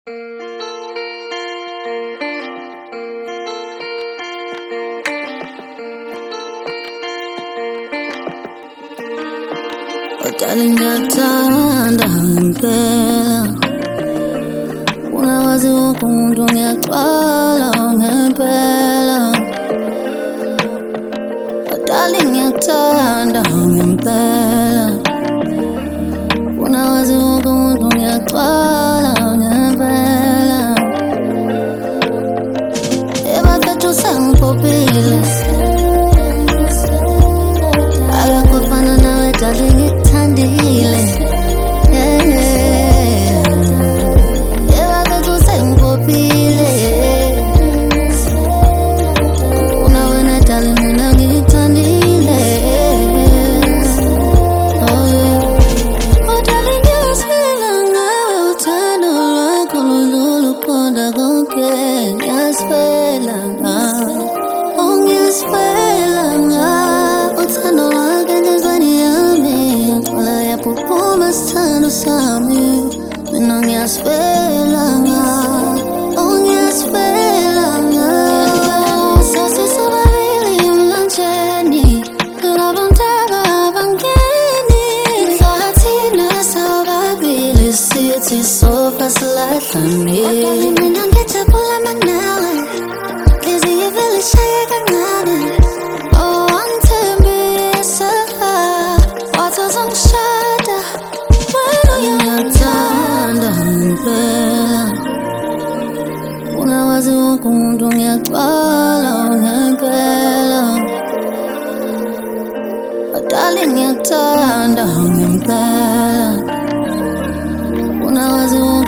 Darling, ngiyakuthanda ngempela, ungawazi wonke umuntu ngiyagcwala ngempela. Darling, ngiyakuthanda ngempela, ungawazi wonke umuntu ngiyagcwala ngempela. Ebafethu sengiphophile, akakufana nawe darling, ngikuthandile. Ebafethu sengiphophile, unawena darling, mina ngikuthandile. Oh yeah. Oh darling, ngiyasifela ngawe, uthando lwakho ludlula uqonda konke. Ngiyasifela ngawe, oh ngiyasifela ngawe, uthando lwakho enhlizweni yami ngicwala yaphuphuma sithando sami. Mina ngiyasifela ngawe, oh ngiyasifela ngawe. Sasisobabili emlanjeni, abantu abangeni, sathina sobabili sithi sofa silahlane. Mina ngijabula manawe, inhliziyo ivele ishaye kancane. Oh wangithembisa, wathi uzongishada, wena uyangithanda ngempela, ungawazi wonke umuntu ngiyagcwala ngempela. Darling, ngiyakuthanda ngempela, ungawazi wonke